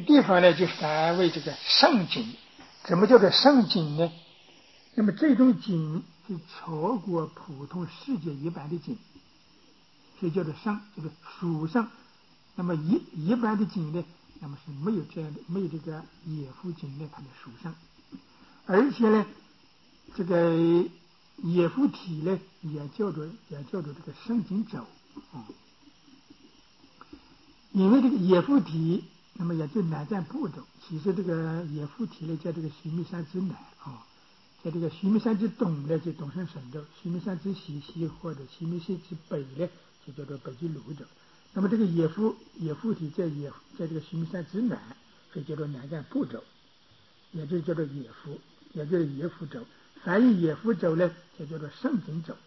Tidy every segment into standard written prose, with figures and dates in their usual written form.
地方呢就凡为这个圣景。怎么叫做圣景呢？那么这种景是超过普通世界一般的景，所以叫做圣，就是属圣。那么一般的景呢，那么是没有这样的，没有这个野夫景呢，它的属圣。而且呢，这个野夫体呢，也叫做这个圣景轴因为这个野夫体，那么也就南瞻部洲。其实这个野夫体呢，在这个须弥山之南在这个须弥山之东呢，就东胜神州；须弥山之西，或者须弥山之北呢，就叫做北极泸州。那么这个野夫体在这个须弥山之南，所以叫做南瞻部洲，也就叫做野夫，也就是野夫洲。凡以野夫洲呢，就叫做圣景洲。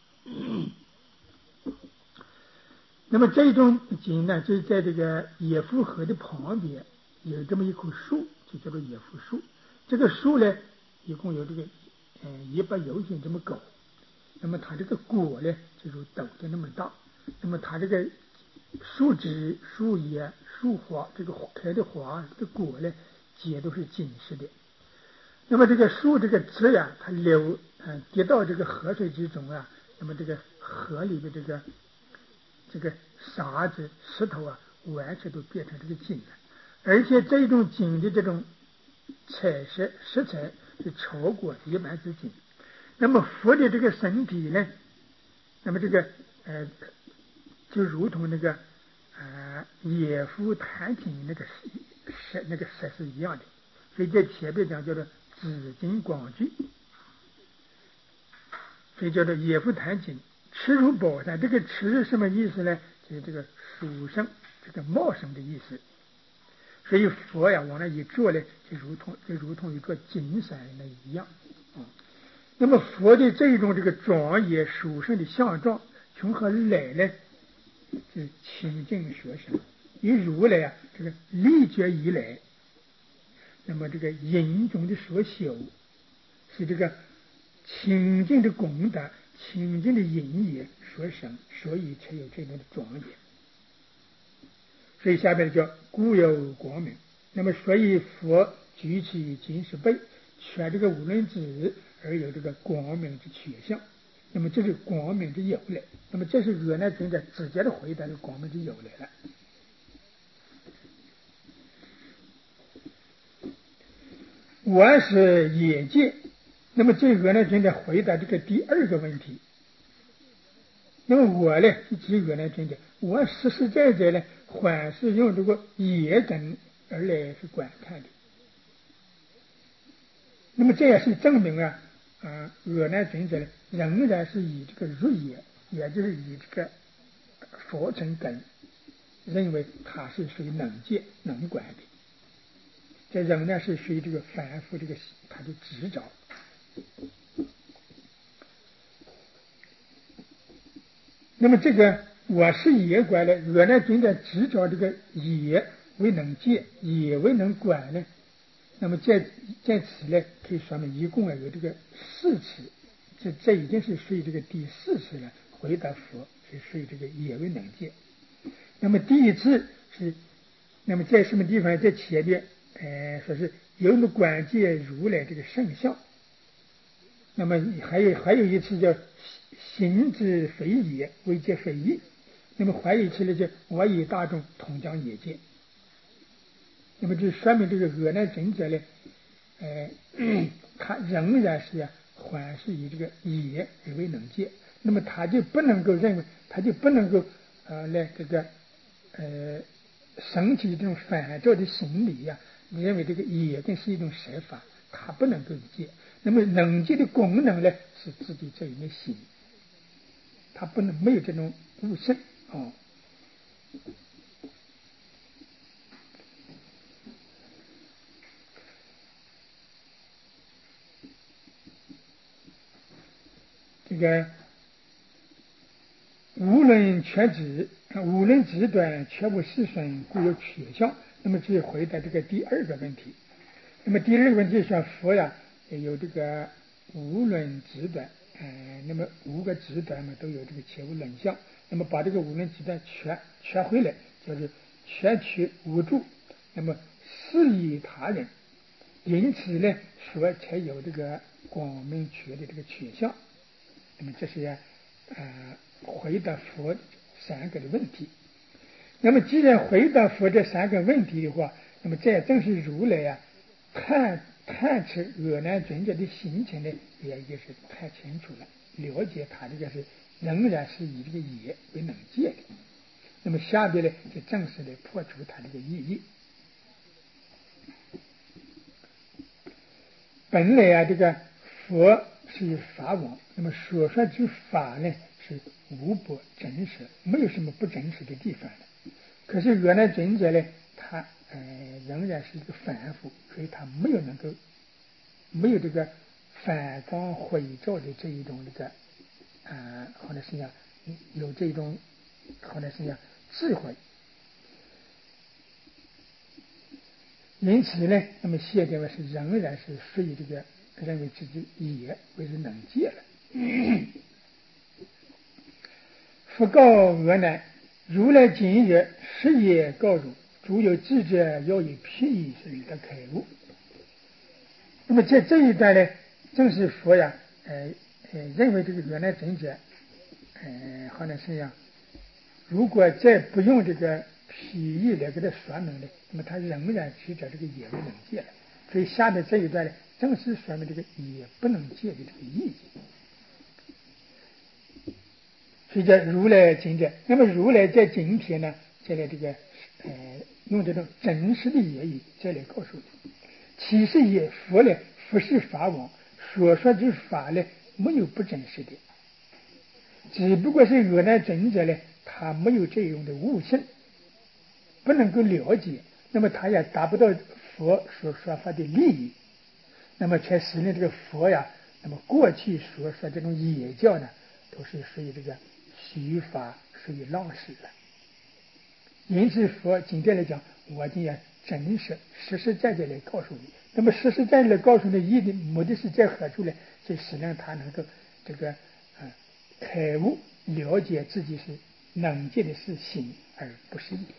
那么这种景呢，就在这个野夫河的旁边有这么一棵树，就叫做野夫树。这个树呢，一共有这个100有斤这么高。那么它这个果呢，就如豆的那么大。那么它这个树枝、树叶、树花，这个开的花、这个果呢，皆都是金色的。那么这个树这个枝呀，它跌到这个河水之中啊，那么这个河里的这个沙子、石头啊，完全都变成这个金了。而且这种金的这种色彩是超过一般之金。那么佛的这个身体呢，那么这个就如同那个野夫坛金那个色是一样的。所以在前面讲叫做紫金光具，所以叫做野夫坛金。持如宝山，这个持是什么意思呢？就是这个属生、这个茂盛的意思。所以佛呀往那一坐呢，就如同一座金山那一样那么佛的这种这个庄严殊胜的相状，从何来呢？是清净所生。以如来啊，这个立觉以来，那么这个因中的所修，是这个清净的功德、清净的因也所生，所以才有这种的庄严。所以下面叫故有光明。那么所以佛举起金石背，全这个无论智而有这个光明之取向。那么这是光明之由来。那么这是阿难尊者直接的回答的光明之由来了。我是眼界。那么这阿难尊者回答这个第二个问题。那么我呢，是指阿难尊者，我实实在在呢，还是用这个眼根而来是观看的。那么这也是证明阿难尊者呢，仍然是以这个入眼，也就是以这个佛尘根，认为他是属于能见能观的，这仍然是属于这个凡夫这个他的执着。那么这个我是眼观呢，阿难尊者执着这个眼为能见，眼为能观呢。那么在此呢，可以说明一共有这个4次，这已经是属于这个第4次了。回答佛是属于这个眼为能见。那么第一次是，那么在什么地方？在前面说是有那么观见如来这个圣相。那么还有一次叫行之非也，为见非义。那么还有一次呢，叫我以大众同将也见。那么就说明这个阿难尊者呢，他仍然是还是以这个眼而为能见。那么他就不能够认为，他就不能够来这个升起这种反照的心理认为这个眼根是一种实法，他不能够见。那么能见的功能呢，是自己这一枚心，他不能没有这种悟性这个无论全指，无论指短，全无世损，故有取向。那么这回答这个第二个问题。那么第二个问题说佛有这个无论指短，那么5个指短嘛都有这个切无论相。那么把这个无论指短全回来，就是全取无住， 那么施于他人，因此呢，佛才有这个光明觉的这个取向。那么这是回答佛三个的问题。那么既然回答佛这三个问题的话，那么这也正是如来探测阿难尊者的心情呢，也就是看清楚了，了解他这个是仍然是以这个业为能界的。那么下边呢，就正式的破除他这个意义。本来这个佛是法王，那么所说之法呢是无不真实，没有什么不真实的地方的。可是阿难尊者呢，他仍然是一个凡夫，所以他没有这个反光回照的这一种这个或者是讲有这种或者是讲智慧。因此呢，那么谢天王是仍然是属于这个认为自己也为是能界了。佛告阿难：如来今日实也告汝，诸有智者要以譬喻是得开悟。那么在这一段呢，正是佛呀，认为这个阿难尊者，好像是讲，如果再不用这个譬喻来给他说明的，那么他仍然取着这个也为能界了。所以下的这一段呢，正是说明这个也不能界的这个意义。所以叫如来今者。那么如来在今天呢，再来这个用这种真实的言语再来告诉你，其实也佛呢，佛是法王，所说之法呢，没有不真实的，只不过是阿难尊者呢，他没有这种的悟性，不能够了解，那么他也达不到佛所说法的利益，那么才使得这个佛呀，那么过去所说这种野教呢，都是属于这个虚法，属于浪史了。因此佛今天来讲，我今天真实实在在来告诉你。那么实在来告诉你，意的目的是在何处呢？就使让他能够这个开悟，了解自己是能界的是心，而不是意。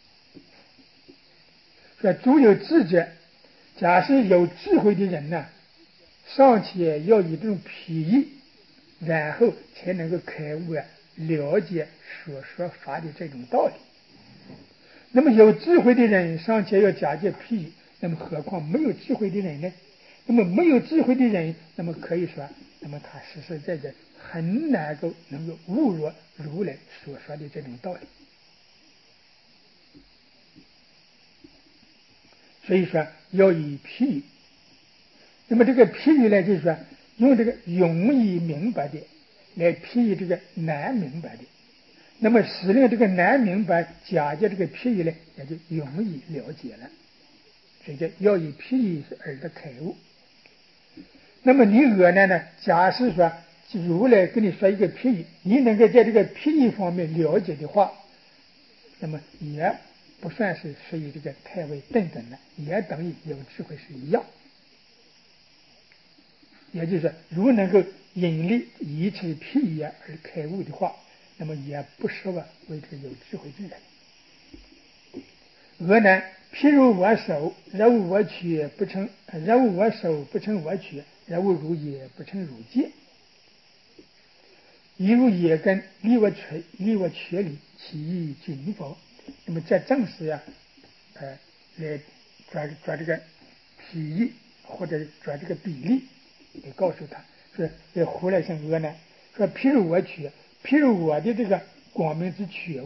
说诸有智者，假设有智慧的人呢，尚且要以这种譬喻，然后才能够开悟了解所说法的这种道理。那么有智慧的人尚且要假借譬喻，那么何况没有智慧的人呢？那么没有智慧的人，那么可以说，那么他实在很难够能够悟入如来所说的这种道理。所以说要以譬喻。那么这个譬喻呢，就是说用这个容易明白的来譬喻这个难明白的，那么使令这个难明白假借这个譬喻呢，也就容易了解了。所以叫要以譬喻而得开悟。那么你阿难呢，假设说如来跟你说一个譬喻，你能够在这个譬喻方面了解的话，那么也不算是属于这个太为顿等了，也等于有智慧是一样。也就是说，如能够引力以此譬喻而开悟的话，那么也不失为这个有智慧之人。阿难，譬如我手，若无我取不成；若无我手不成我取，若无如也不成如戒。一如也根，离我缺离，其意尽否？那么这正是来抓这个譬喻，或者抓这个比例，来告诉他说，来胡来生阿难说，譬如我取，譬如我的这个光明之取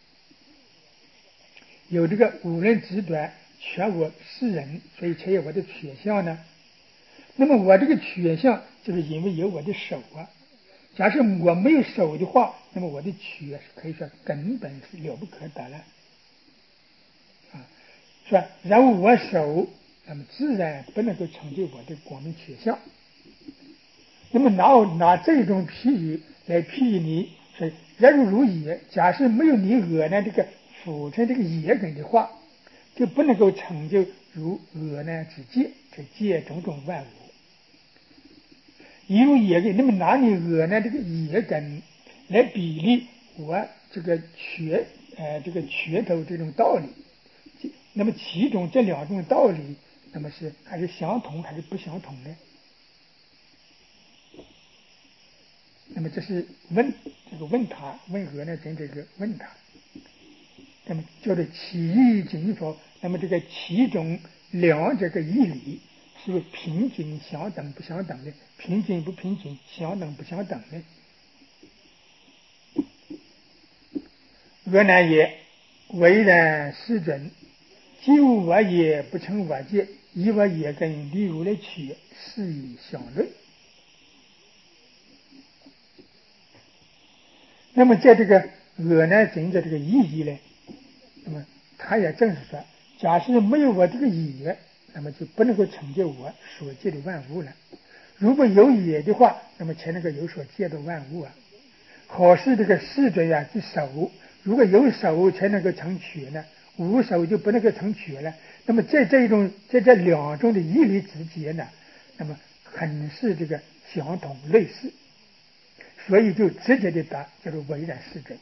有这个无人之短，全我是人，所以才有我的取向呢。那么我这个取向，就是因为有我的手假设我没有手的话，那么我的取可以说根本是了不可得了说然后我手，那么自然不能够成就我的光明取向。那么拿这种譬喻来譬喻你，说人如也，假设没有你阿难这个辅成这个也根的话，就不能够成就如阿难之戒，这戒种种万物。一如也根，那么拿你阿难这个也根来比例我这个缺头这种道理， 那么其中这两种道理，那么是还是相同还是不相同呢？那么这是问他问何呢？真这个问他，那么叫做其义尽否？那么这个其中两这个义理是平均相等不相等的？平均不平均？相等不相等呢？俄难也，为人世准，既无我也，不成我见，以我也跟例如来取，是以相论。那么在这个俄难真的这个意义呢，那么他也正是说，假设没有我这个也，那么就不能够成就我所见的万物了。如果有也的话，那么才能够有所见的万物啊。好似这个世准呀之手，如果有手才能够成取呢，无手就不能够成取了。那么在这两种的义理之间呢，那么很是这个相同类似，所以就直接的答叫做为然世准。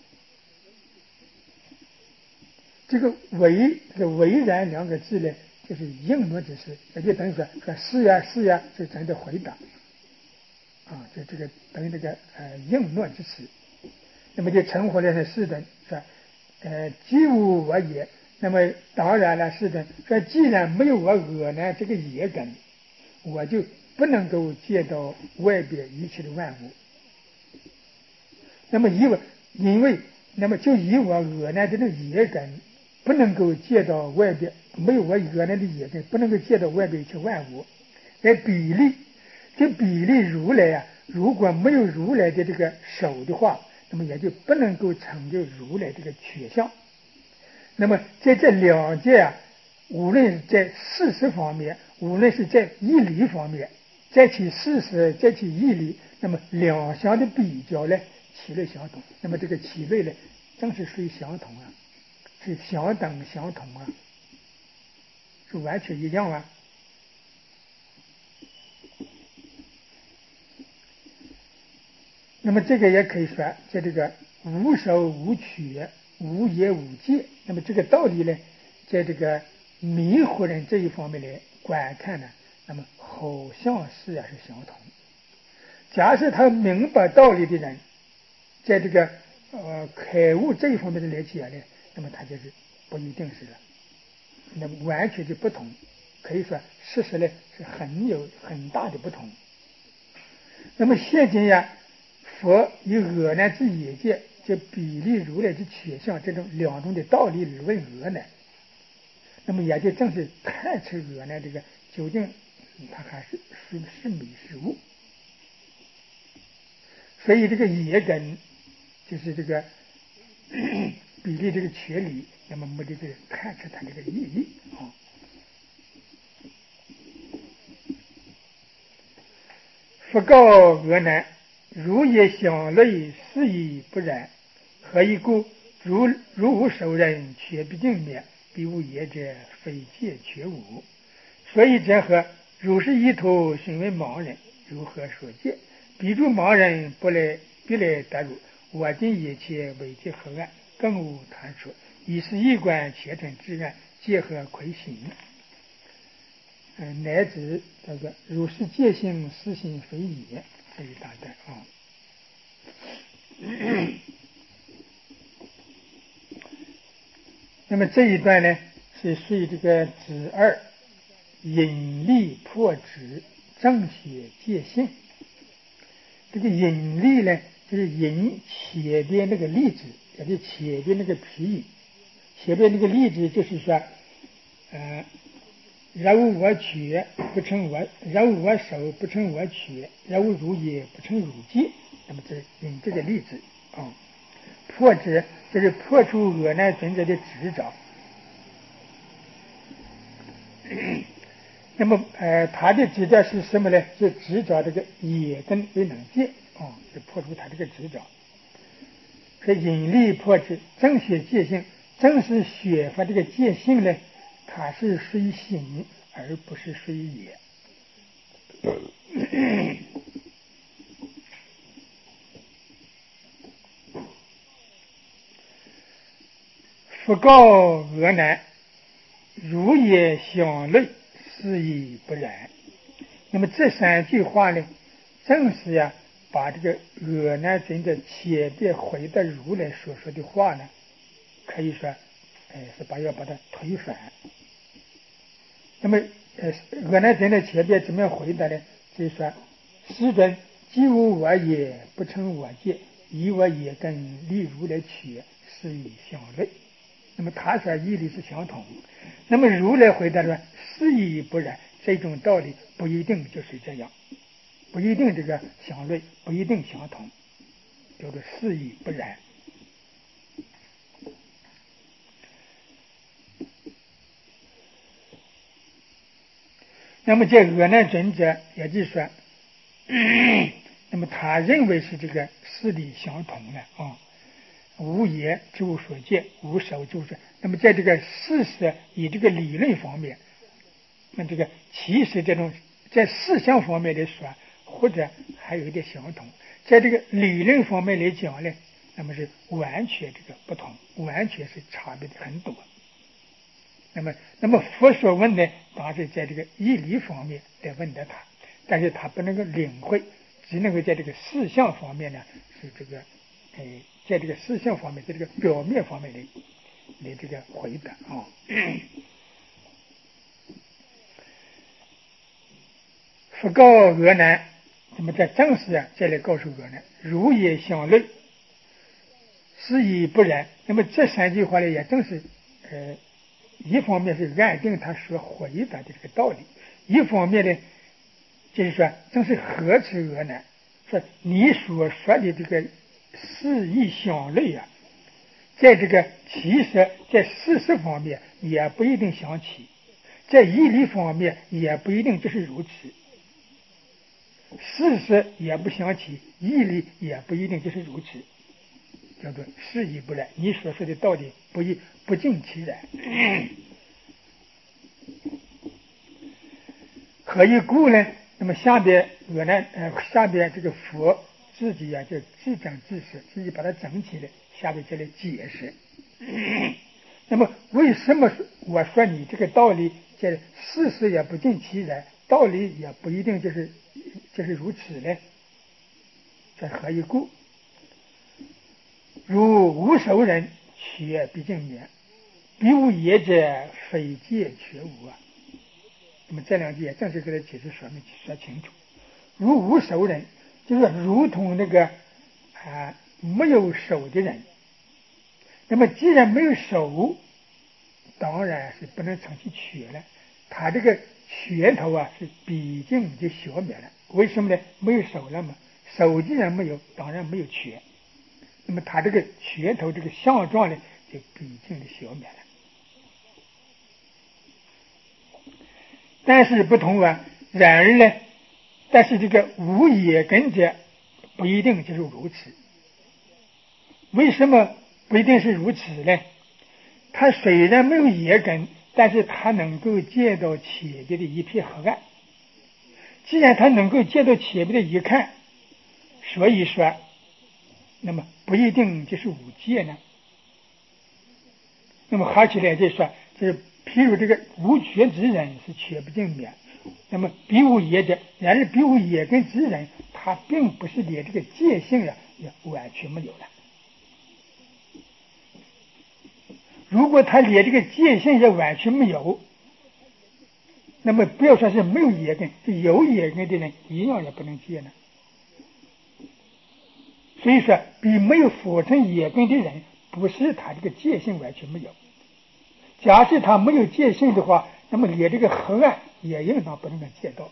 这个为然两个字呢，就是应诺之事，也就等于说是呀是呀，是咱的回答啊，就这个等于这个应诺之词。那么就成活的是世准说，既无我也，那么当然了，世准说，既然没有我我呢这个也根，我就不能够见到外边一切的万物。那么因为那么就以我我呢这个也根不能够见到外边，没有我我呢的也根不能够见到外边一切万物，来比例，这比例如来啊，如果没有如来的这个手的话，那么也就不能够成就如来这个觉相。那么在这两界啊，无论是在事实方面，无论是在义理方面，在其事实，在其义理，那么两相的比较呢，其类相同。那么这个其类呢，正是属于相同啊，是相等相同啊，是完全一样啊。那么这个也可以说，在这个无手无取、无也无界，那么这个道理呢，在这个迷惑人这一方面来观看呢，那么好像是相同。假设他明白道理的人，在这个开悟这一方面的来讲呢，那么他就是不一定是了，那么完全就不同，可以说事实呢是有很大的不同。那么现今呀，佛以俄难之也见，就比例如来之取向这种两种的道理而问俄难，那么也就正是看出俄难这个究竟他还是迷是悟。所以这个也根就是这个比例这个学理，那么目的就是看出它这个意义啊。佛告俄难：如也相类，是以不然。何以故？如无受人，却必定灭；彼无业者，非戒却无。所以者何？如是意图，询问盲人，如何说戒？彼诸盲人必来得入。我今一切为戒何案，更无谈说。以是一观前尘之案，戒何亏行？乃至这个如是戒性，实行非也，这一大段啊。那么这一段呢，是属于这个子二引力破执正邪戒性。这个引力呢，就是引前边那个例子，也就前边那个譬喻。前边那个例子就是说，然无我取不成我，然无我手不成我取，然无如也不成如界。那么这引这个例子啊，破执就是破除俄难尊者的执着。那么他的执着是什么呢？就执着这个也根为能见啊，就破除他这个执着。所以引力破执正学戒性，正是学法这个戒性呢，它是属于行，而不是属于也。佛告俄难： 如也相类，是以不然。那么这3句话呢，正是把这个阿难尊者前边回答如来所说的话呢，可以说，是要把它推翻。那么，阿难尊者前边怎么样回答呢？就是说，世尊，既无我也，不成我见，以我也跟例如来取，是以相类。那么他说义理是相同。那么如来回答说，是以不然。这种道理不一定就是这样，不一定这个相类，不一定相同，叫做是以不然。那么这阿难尊者，也就是说，那么他认为是这个事理相同的啊，无言诸所见，无手诸所。那么在这个事实以这个理论方面，那这个其实这种在事项方面来说，或者还有一点相同，在这个理论方面来讲呢，那么是完全这个不同，完全是差别的很多。那么佛所问呢，当然是在这个义理方面来问的他，但是他不能够领会，只能够在这个事项方面呢，是这个，在这个事项方面，在这个表面方面来这个回答啊。佛告阿难，那么在正式再来告诉阿难，如也相类，是以不然。那么这3句话呢，也正是一方面是按定他所回答的这个道理，一方面呢，就是说正是呵斥阿难，说你所说的这个事义相类在这个其实在事实方面也不一定相齐，在义理方面也不一定就是如此。事实也不相齐，义理也不一定就是如此，叫做是以不然。你所说的道理不尽其然。何以故呢？那么下边这个佛自己就自证自实，自己把它整起来，下边再来解释。那么为什么我说你这个道理在事实也不尽其然，道理也不一定就是如此呢？这何以故？如无手人，却毕竟免；彼无业者，非戒却无那么这2句也正是给他解释说清楚。如无手人，就是如同那个没有手的人。那么既然没有手，当然是不能成其缺了。他这个拳头是毕竟就消灭了。为什么呢？没有手了嘛，手既然没有，当然没有拳。那么他这个拳头这个相状呢，就毕竟的消灭了。但是不同然而呢，但是这个无业根者不一定就是如此。为什么不一定是如此呢？他虽然没有业根，但是他能够见到前边的一片黑暗。既然他能够见到前边的一看，所以说，那么不一定就是无戒呢。那么合起来就说，就是譬如这个无觉之人是却不尽免。那么彼无业者，然而彼无业根之人，他并不是连这个戒性也完全没有了。如果他连这个戒性也完全没有，那么不要说是没有业根，是有业根的人一样也不能戒呢。所以说，比没有佛成业根的人，不是他这个戒性完全没有。假设他没有戒性的话，那么连这个黑暗也应当不能够戒到。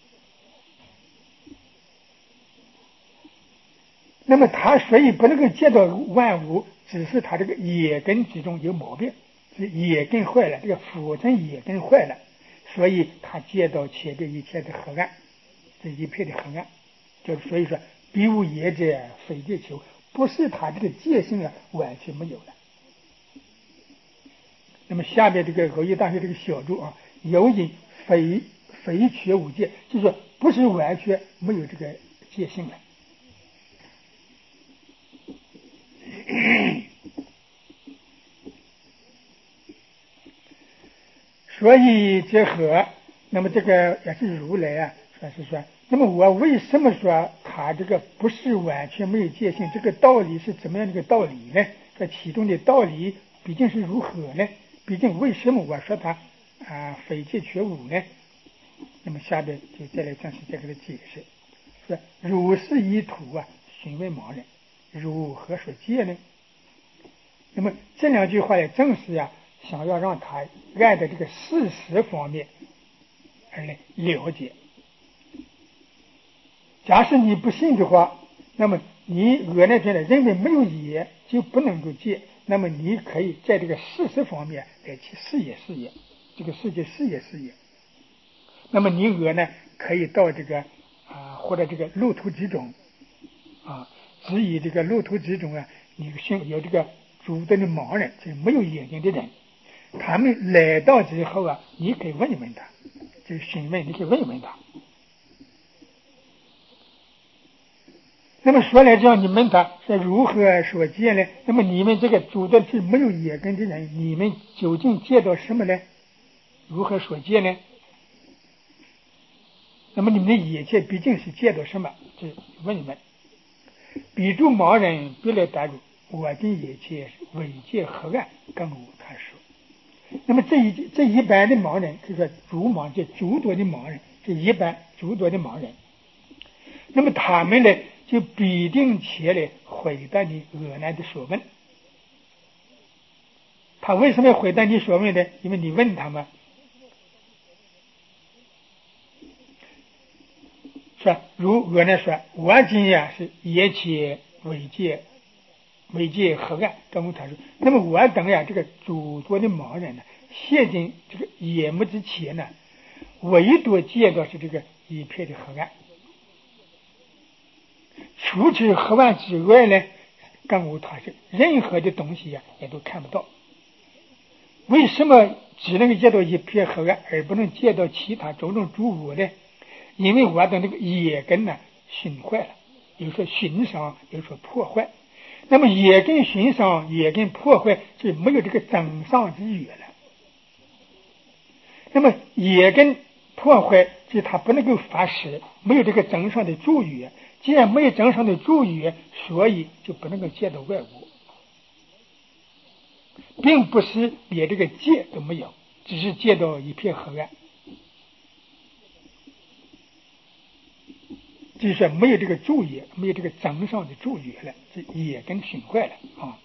那么他所以不能够戒到万物，只是他这个业根之中有毛病，是业根坏了，这个佛成业根坏了，所以他戒到前边一切的黑暗，这一片的黑暗。就所以说，彼无业者，非戒求，不是他这个戒性完全没有了。那么下面这个蕅益大学这个小注有因非缺无戒，就是说不是完全没有这个戒性了。 所以结合，那么这个也是如来啊，说，那么我为什么说他这个不是完全没有界性？这个道理是怎么样的一个道理呢？这其中的道理毕竟是如何呢？毕竟为什么我说他非界却无呢？那么下边就再来正式这个的解释，说如是以土询问盲人，如何说界呢？那么这两句话也正是想要让他按照这个事实方面而来了解。假使你不信的话，那么你那边认为没有也就不能够戒，那么你可以在这个事实方面来去试也，这个世界试也。那么你呢可以到这个或者这个路途之中只以这个路途之中你有这个主动的盲人，就是没有眼睛的人，他们来到之后你可以问一问他，就是询问，你可以问一问他。那么说来这样，你问他是如何说戒呢？那么你们这个主的是没有眼根的人，你们究竟戒到什么呢？如何说戒呢？那么你们的眼界毕竟是戒到什么？就问一问。比如盲人别来答入，我的眼界伪界黑暗，更无他说。那么这一般的盲人，就是诸盲界诸多的盲人，这一般诸多的盲人，那么他们呢就必定且来回答你恶难的所问。他为什么要回答你所问呢？因为你问他们说，如恶难说，我今是眼界伪界黑暗，更无他说。那么我等这个诸多的盲人呢，现今这个眼目之前呢，唯独见到是这个一片的黑暗。除此黑暗之外呢，更无他说，任何的东西也都看不到。为什么只能见到一片黑暗，而不能见到其他种种诸物呢？因为我的那个眼根熏坏了，有说熏伤，有说破坏。那么眼根熏伤，眼根破坏，就没有这个增上之语了。那么眼根破坏，就它不能够发誓，没有这个增上的助语。既然没有增上的助语，所以就不能够见到外物，并不是连这个见都没有，只是见到一片黑暗，就是说没有这个助语，没有这个增上的助语了，这眼根熏坏了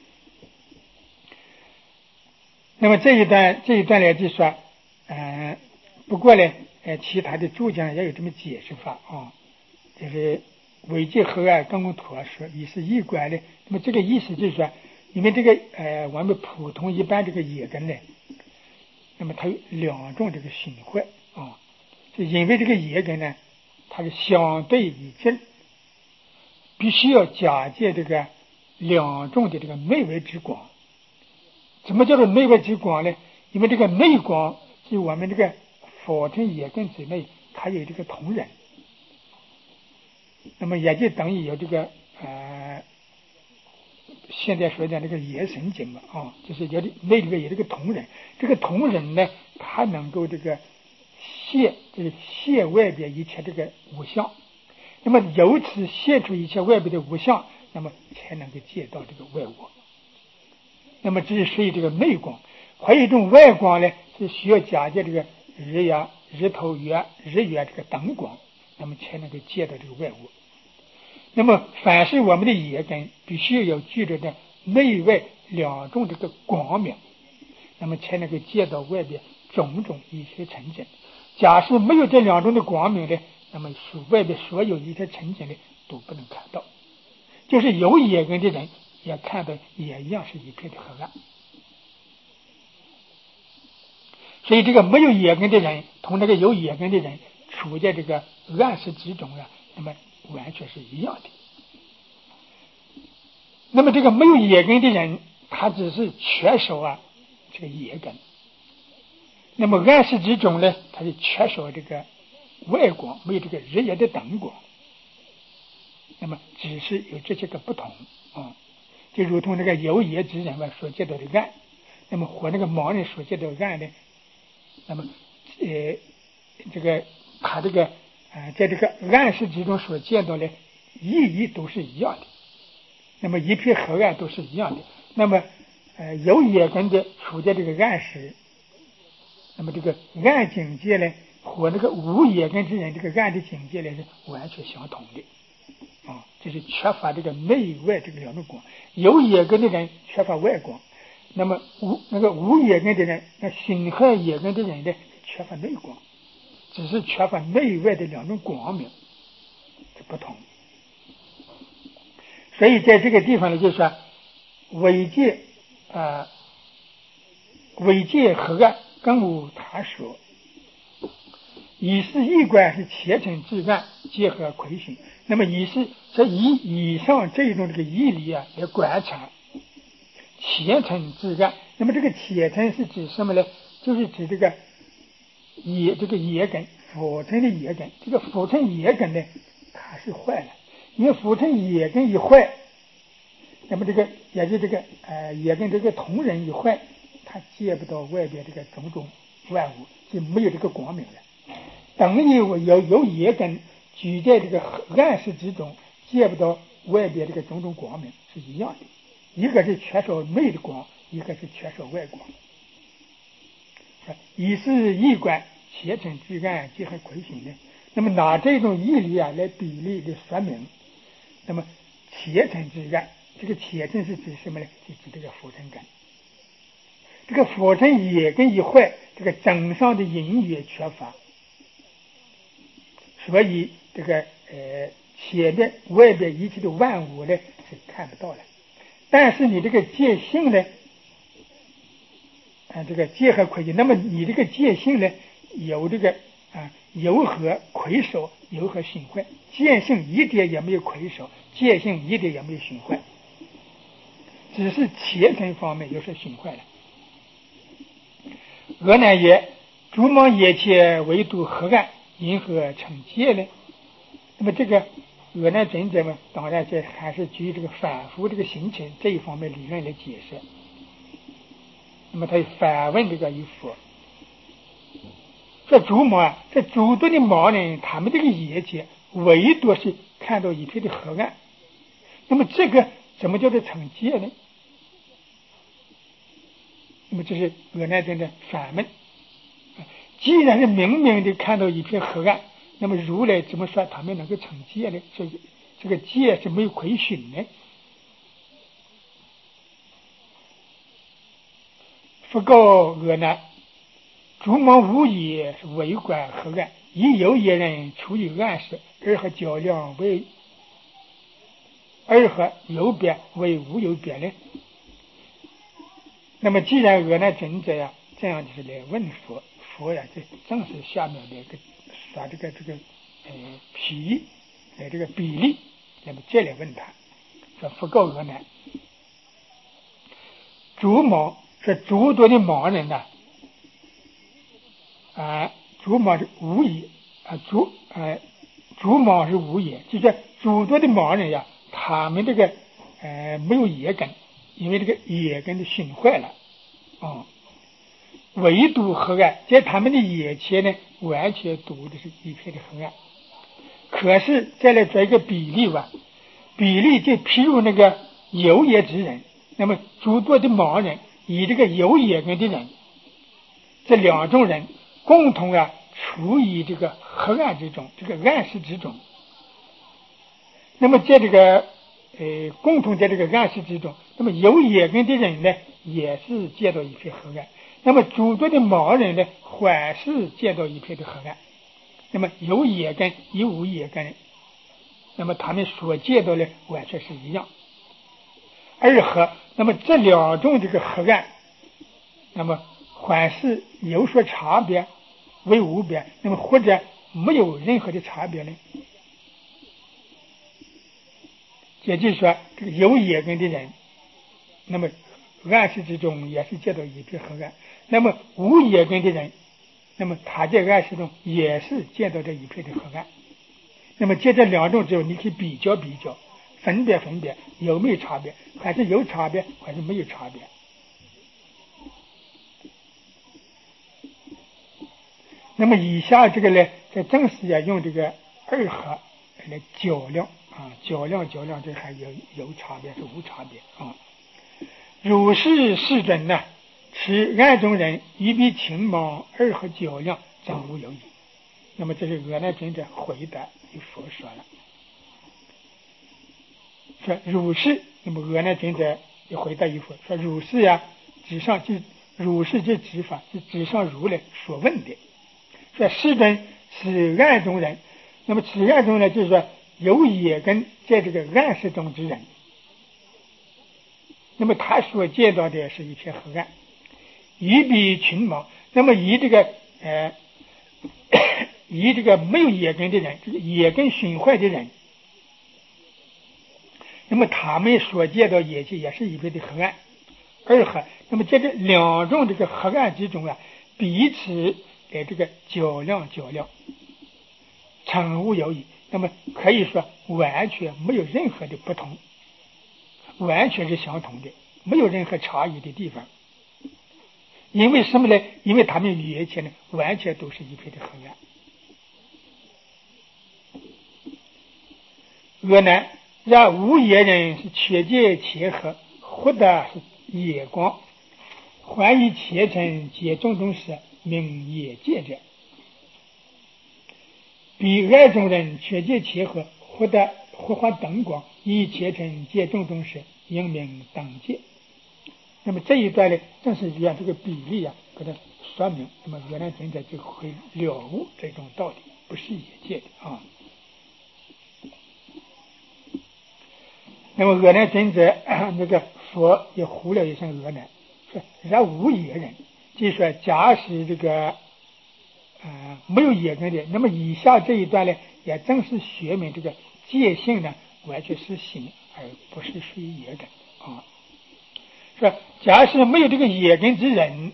那么这一段来就说，不过呢，其他的注讲也有这么解释法就是伪界黑暗刚刚妥说，也是一观的。那么这个意思就是说，因为这个我们普通一般这个眼根呢，那么它有两种这个熏坏就因为这个眼根呢，它是相对以近，必须要假借这个两种的这个内外之光。什么叫做内外之光呢？因为这个内光是我们这个法尘眼根之内，它有这个同仁，那么也就等于有这个现在说的这个眼神经就是有的内里面有这个同仁，这个同仁呢，它能够这个现外边一切这个物象，那么由此现出一切外边的物象，那么才能够见到这个外物。那么这是属于这个内光，还有一种外光呢，是需要假借这个日头月这个灯光，那么才能够见到这个外物。那么凡是我们的眼根必须要具着的内外两种这个光明，那么才能够见到外边种种一切尘境。假使没有这两种的光明呢，那么外边所有一切尘境呢都不能看到。就是有眼根的人也看到也一样是一片的黑暗。所以这个没有眼根的人同这个有眼根的人处在这个暗室之中那么完全是一样的。那么这个没有眼根的人，他只是缺少这个眼根。那么暗室之中呢，他是缺少这个外光，没有这个日夜的灯光。那么只是有这些个不同就如同那个有眼之人所见到的暗，那么和那个盲人所见到的暗呢， 那么这个他这个在这个暗示之中所见到的意义都是一样的，那么一片黑暗都是一样的。那么有眼根的处在这个暗示，那么这个暗境界呢和那个无眼根之人这个暗的境界呢是完全相同的这是缺乏这个内外这个两种光。有眼根的人缺乏外光，那么无眼根的人，那心害眼根的人呢缺乏内光，只是缺乏内外的两种光明，这不同。所以在这个地方呢，就是说违戒违戒黑暗更无他说，以是一观是前尘至暗结合亏损。那么以上这种这个义理来观察前尘至暗。那么这个前尘是指什么呢？就是指这个业根，辅尘的业根。这个辅尘业根呢它是坏了，因为辅尘业根一坏，那么这个也就这个业根这个同人一坏，他见不到外边这个种种万物，就没有这个光明了。等于有业根居在这个暗示之中，见不到外边这个种种光明是一样的，一个是缺少内的光，一个是缺少外光。以是一观前尘至暗结合亏损呢？那么拿这种义理来比例的说明，那么前尘至暗，这个前尘是指什么呢？就指这个辅尘根。这个辅尘业根一坏，这个整上的隐也缺乏，所以这个前面外边一切的万物呢是看不到了。但是你这个戒性呢这个戒和亏损，那么你这个戒性呢有这个有和亏损，有和损坏。戒性一点也没有亏损，戒性一点也没有损坏，只是前尘方面有所损坏了。俄乃也，诸梦也切唯独黑暗，因何成戒呢？那么这个俄乃真者们，当然这还是基于这个反复这个形成这一方面理论来解释。那么他反问这个一佛，这诸魔这诸多的盲人，他们这个眼界唯独是看到一片的黑暗，那么这个怎么叫做成戒呢？那么这是俄乃真的反问。既然是明明的看到一片黑暗，那么如来怎么说他们能够成戒呢？这个戒是没有亏损呢？复告俄乃，诸魔无也为观黑暗，亦有一人处于暗室，而和较量为而和有别为无有别呢？那么既然俄乃真者呀这样就是来问佛，佛呀这正是下面的一个说这个比这个比例，那么再来问他说，复告俄乃，诸盲说诸多的盲人呐诸盲是无也诸盲是无也，就是诸多的盲人呀，他们这个没有业根，因为这个业根的损坏了唯独黑暗，在他们的眼前呢完全读的是一片的黑暗。可是再来做一个比例吧，比例就譬如那个有业之人，那么诸多的盲人以这个有业根的人，这两种人共同处于这个黑暗之中，这个暗示之中。那么在这个共同在这个暗示之中，那么有业根的人呢也是见到一片黑暗，那么诸多的盲人呢还是见到一片的黑暗。那么有业根有无业根，那么他们所见到的完全是一样。二合，那么这两种这个黑暗，那么还是有所差别为无别，那么或者没有任何的差别呢？也就是说这个有业根的人，那么暗示之中也是见到一片黑暗，那么无业根的人，那么他在暗示中也是见到这一片的黑暗。那么在这两种之后，你可以比较分别有没有差别，还是有差别，还是没有差别。 那么以下这个呢，在正式要用这个二合来较量啊，较量这还有差别是无差别啊。如是世尊呢，此案中人一比情盲二合较量，真无有异。那么这是阿难尊者回答与佛说了，说如是。那么阿难尊者也回答与佛说，如是呀，指上就如是这指法是指上如来所问的。说世尊，此案中人，那么此案中呢，就是说有也根在这个暗室中之人，那么他所见到的是一片黑暗，以比群盲。那么以这个以这个没有眼根的人，这个眼根损坏的人，那么他们所见到眼界也是一片的黑暗。二合，那么在这两种这个黑暗之中啊，彼此来这个较量，诚无有异。那么可以说完全没有任何的不同，完全是相同的，没有任何差异的地方。因为什么呢？因为他们眼前呢，完全都是一片的黑暗。阿难，然无眼人是确见前合，获得是眼光，还以前尘见种种时，名眼界者。彼二种人确见前合，获得火花灯光，以前尘见种种时，应名等界。那么这一段呢，正是将这个比例啊，给它说明。那么阿难尊者就会了悟这种道理，不是眼界的啊。那么阿难尊者那个佛也呼了一声阿难，说然无眼人，就是说假使这个没有眼根的，那么以下这一段呢，也正是说明这个戒性呢，完全是心，而不是属于眼根啊。说假使没有这个眼根之人，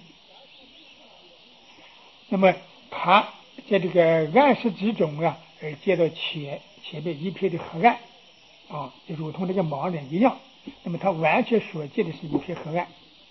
那么他在这个暗室之中啊，而见到前面一片的黑暗啊，就如同这个盲人一样。那么他完全所见的是一片黑暗。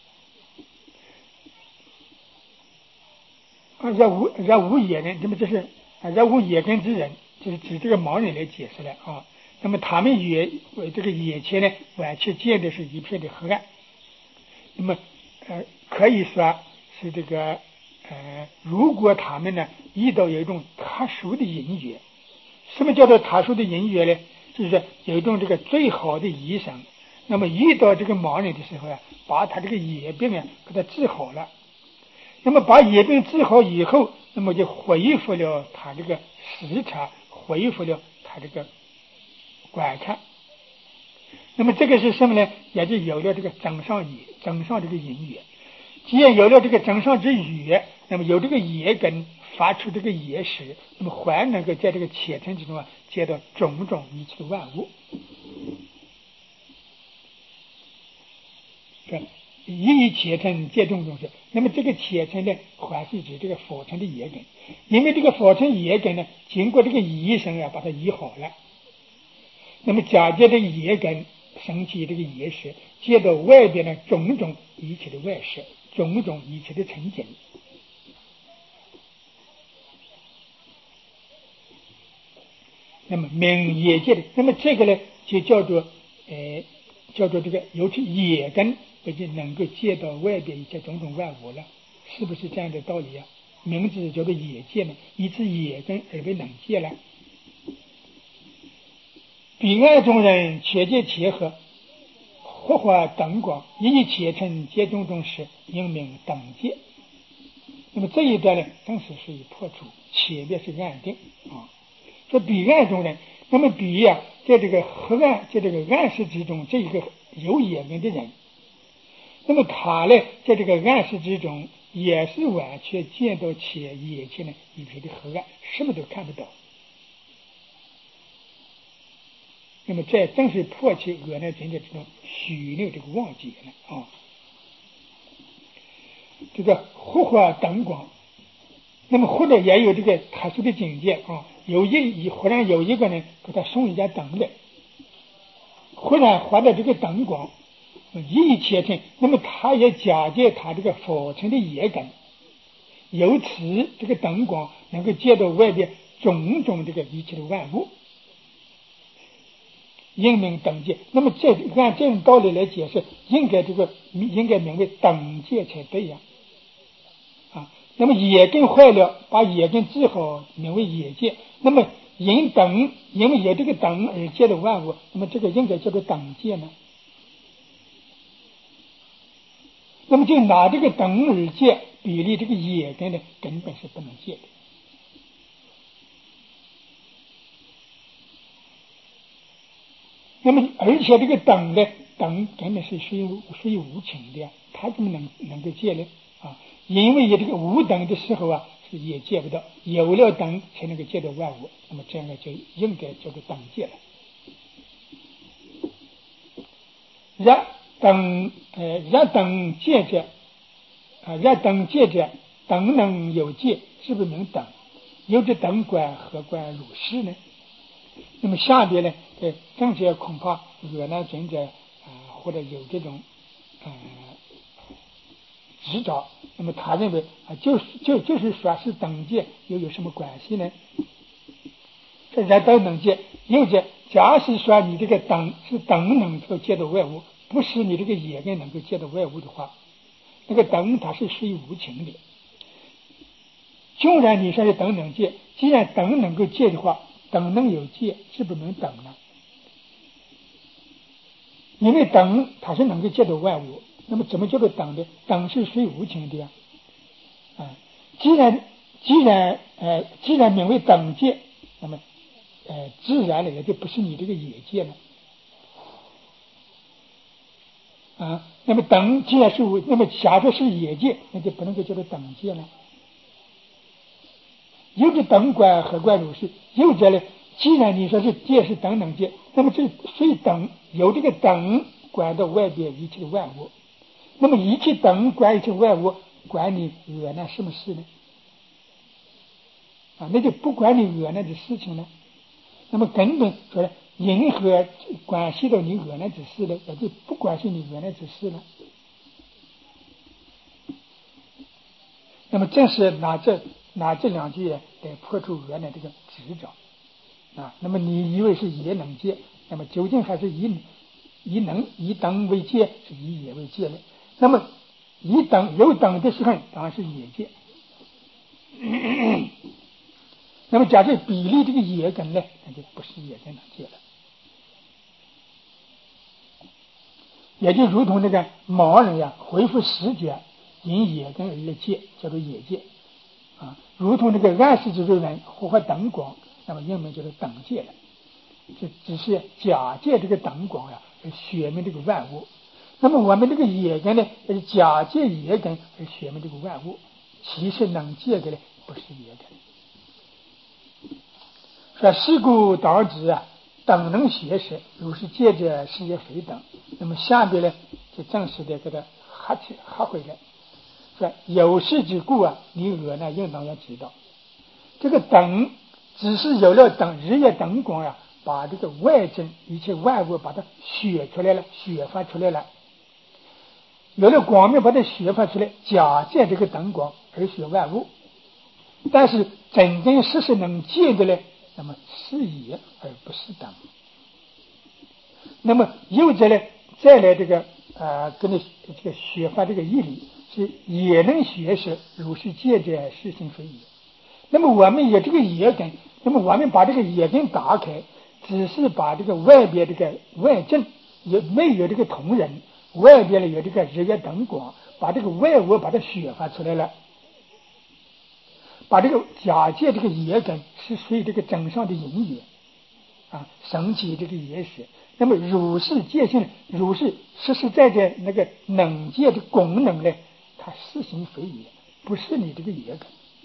然无眼人，那么这是然无眼根之人，就是指这个盲人来解释了啊。那么他们这个眼前呢，完全见的是一片的黑暗。那么可以说是这个如果他们呢遇到有一种特殊的因缘，什么叫做特殊的因缘呢？就是说有一种这个最好的医生，那么遇到这个盲人的时候啊，把他这个眼病啊给他治好了。那么把眼病治好以后，那么就恢复了他这个视察，恢复了他这个观看。那么这个是什么呢？也就有了这个增上这个因缘。既然有了这个增上之缘，那么有这个眼根发出这个眼识，那么还能够在这个前尘之中啊，见到种种一切万物。以前尘见种种事，那么这个前尘呢，还是指这个佛尘的眼根，因为这个佛尘眼根呢，经过这个医生啊，把它医好了。那么假借这个眼根升起这个眼识，见到外边的种种一切的外事，种种一切的成景。那么名眼界的，那么这个呢，就叫做这个尤其眼根，也就能够见到外边一切种种万物了，是不是这样的道理啊？名字叫做眼界呢，以此眼根而为能界了。彼岸中人确见前合，火花灯光，一切尘见种种时，应名等界。那么这一段呢，正是属于破除，前面是暗定啊。说彼岸中人，那么彼呀，在这个黑暗，在这个暗室之中，这一个有眼根的人，那么他呢，在这个暗室之中，也是完全见到眼前的一片的黑暗，什么都看不到。那么这正是破去阿难尊者这种虚流这个妄解了啊。这个火花灯光，那么或者也有这个特殊的境界啊。忽然有一个人给他送一盏灯来，忽然发的这个灯光一切尘，那么他也假借他这个佛尘的眼根，由此这个灯光能够见到外边种种这个一切的万物，因名等界。那么按这种道理来解释，应该名为等界才对呀。那么眼根坏了，把眼根治好，名为眼界。那么因为有这个等而见的万物，那么这个应该叫做等界呢。那么就拿这个等而见比例这个眼根呢，根本是不能见的。那么而且这个等呢，等根本是属于无情的呀，它怎么能够见呢？因为有这个无等的时候是也见不到，有了等才能够见到万物，那么这样呢就应该叫做等界了。若等界者，若等界者，等能有界，是不是名等？有这等观，何观如是呢？那么下边呢，正确恐怕恶难尊者或者有这种执着，那么他认为就是说是等界，又有什么关系呢？这人等能界，又者假使说你这个等是等能够见到外物，不是你这个眼根能够见到外物的话，那个等它是属于无情的。纵然你说是等能界，既然等能够见的话，等能有界，是不是能等呢？因为等它是能够见到万物，那么怎么叫做等的？等是属于无情的呀。既然名为等界，那么自然的也就不是你这个眼界了。那么等既然是无，那么假设是眼界，那就不能够叫做等界了。有的等观，何观如是？有者呢，既然你说是界是等等界，那么这所以等有这个等观到外边一切的万物，那么一切等观一切万物，管你恶难什么事呢？那就不管你恶难的事情了。那么根本说呢，因何关系到你恶难之事呢？也就不关系你恶难之事了。那么正是拿这两句来破除恶难这个执着。那么你以为是也能界，那么究竟还是以等为界，是以也为界的。那么有等的时候，当然是也界。那么假设比例这个也根呢，那就不是也根能界了。也就如同那个盲人恢复视觉，因也根而来界，叫做也界。如同这个暗视之人呼唤灯光，那么英文就是等界了。这只是假借这个灯光而显明这个万物。那么我们这个也根呢，是假借也根而显明这个万物，其实能借的呢，不是也根。说是故当知等能学识，如是借者是也非等。那么下边呢，就正式的给他合回来。说有事之故你恶难应当要知道，这个等只是有了等日夜灯光把这个外境一切万物把它显出来了，显发出来了。有了光明把它显发出来，假借这个灯光而显万物。但是真正事实能见的呢，那么是也而不是等。那么又者呢，再来这个跟着这个学法这个义理是也能学识，如是借者实行非也。那么我们有这个也根，那么我们把这个也根打开，只是把这个外边这个外境也没有这个同人，外边呢有这个日月灯光，把这个外物把它显发出来了。把这个假借这个也根是属于这个正上的因也升起这个也识。那么如是界性，如是实实在在那个能界的功能呢，它实行非也，不是你这个也根。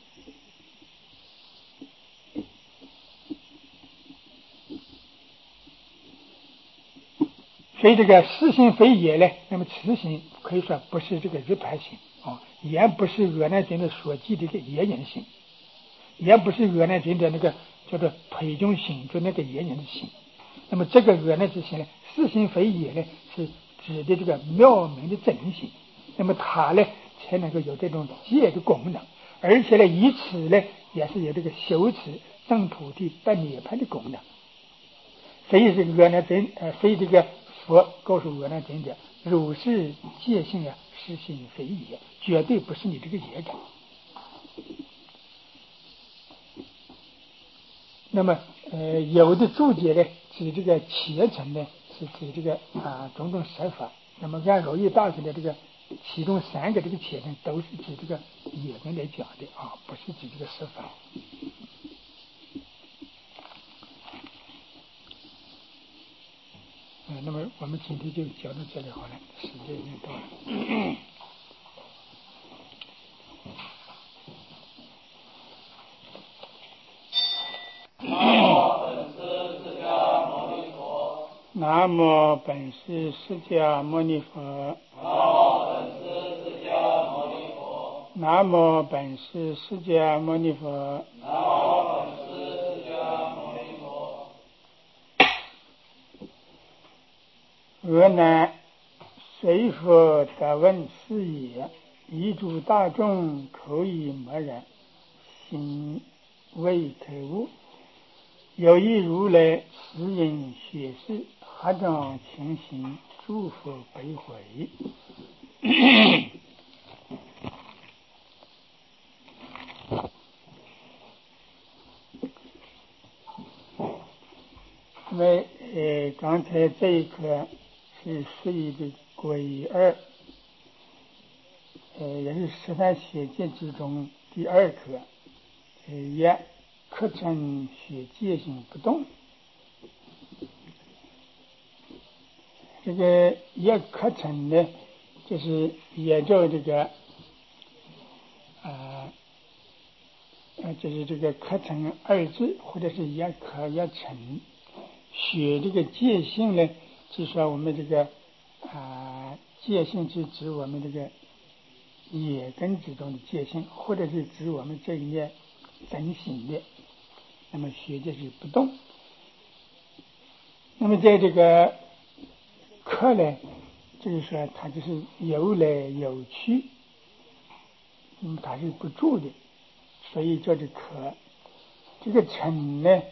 所以这个实行非也呢，那么此行可以说不是这个日团行也不是恶难尊的所记这个野人行，也不是恶难尊的那个叫做推中行就那个野人的行。那么这个恶难之行呢，实行非也呢，是指的这个妙明的真行。那么它呢才能够有这种界的功能，而且呢以此呢也是有这个修持证菩提得涅槃的功能。所以这个阿难尊，所以这个佛告诉阿难尊者，如是戒性啊，实心非也，绝对不是你这个业障。那么有的注解呢，指这个切成呢，是指这个种种十法。那么按罗烨大师的这个其中3个这个切成都是指这个业根来讲的不是指这个十法。那么我们今天就讲到这里好了，时间已经到了。南无本师释迦牟尼佛。南无本师释迦牟尼佛。阿难，随佛得闻是也：遗诸大众口语默然，心未开悟。有一如来实因学士，合掌倾心，诸佛悲悔。因为刚才这一课是属于的归二，也是十三学戒之中第2课，也课程学戒性不动。这个也课程呢，就是也叫这个就是这个课程2字，或者是也课也程。学这个戒性呢，就说我们这个戒性是指我们这个业根之中的戒性，或者是指我们这一念真心的。那么学就是不动。那么在这个课呢，就是说它就是有来有去，它是不住的，所以叫做课。这个程呢，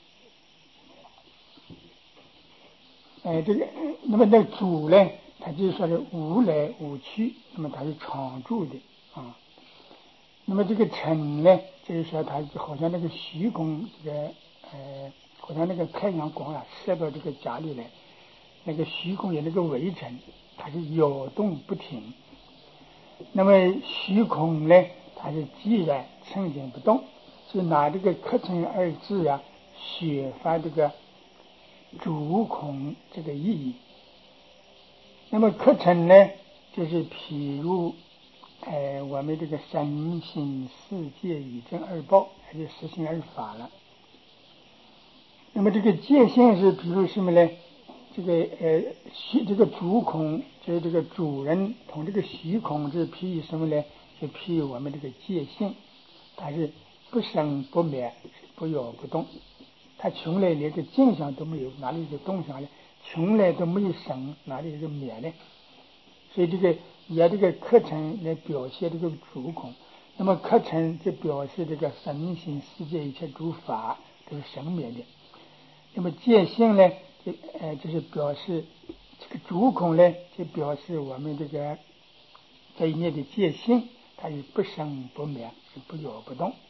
这个那么那个主呢，它就是说是无来无去，那么它是常住的那么这个尘呢，就是说它好像那个虚空，这个好像那个太阳光射到这个家里来，那个虚空有那个微尘，它是摇动不停。那么虚空呢，它是寂然沉静不动，就拿这个课程2字学发这个主空这个意义。那么课程呢，就是譬如我们这个身心世界以正2报，还是实行2法了。那么这个界限是比如什么呢？这个主空就是这个主人同这个虚空是譬喻什么呢？就譬喻我们这个界限，它是不生不灭，不摇不动，它从来连个镜像都没有，哪里有个动向呢？从来都没有生，哪里有个灭呢？所以这个以这个课程来表现这个主空，那么课程就表示这个身心世界一切诸法都是生灭的。那么界性呢，就是表示这个主空呢，就表示我们这个这一念的界性，它是不生不灭，是不摇不动。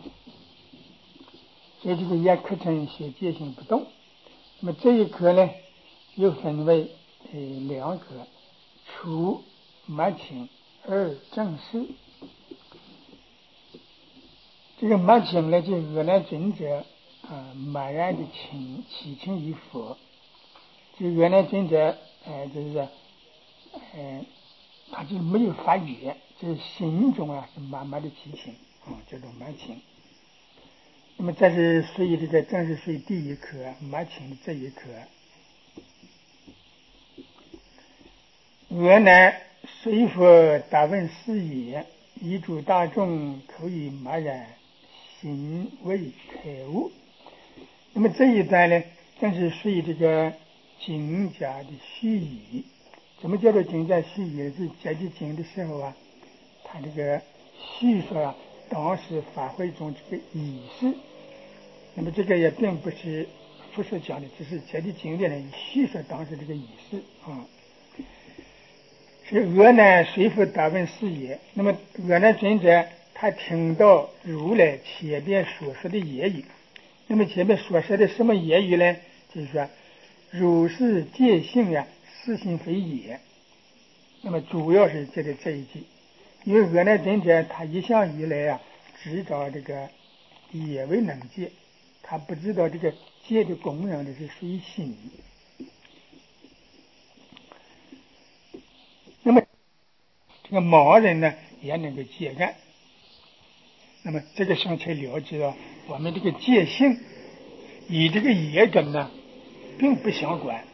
所以这个也课程学界性不动。那么这一课呢，又分为2课，初末请，2正式。这个末请呢，就阿难尊者默然的祈请于佛。就阿难尊者就是他就没有发言，就是心中是慢慢的祈请叫做末请。那么这是属于这个正是属于第1课末请的这一课。阿难，随佛答问是也：遗诸大众口语默然，心未开悟。那么这一段呢，正是属于这个经家的序语。怎么叫做经家序语？是解决经的时候他这个序说当时发挥一种这个仪式。那么这个也并不是佛所讲的，只是这的经典呢叙述当时这个仪式啊。是阿难随佛答问是也。那么阿难尊者他听到如来前边所说的言语，那么前面所说的什么言语呢？就是说如是见性呀，是心非也。那么主要是这一句，因为阿难尊者他一向以来啊，只找这个也为能见，他不知道这个戒的功能的是属于心。那么这个盲人呢也能够戒案。那么这个上才了解到，我们这个戒性与这个业根呢并不相关。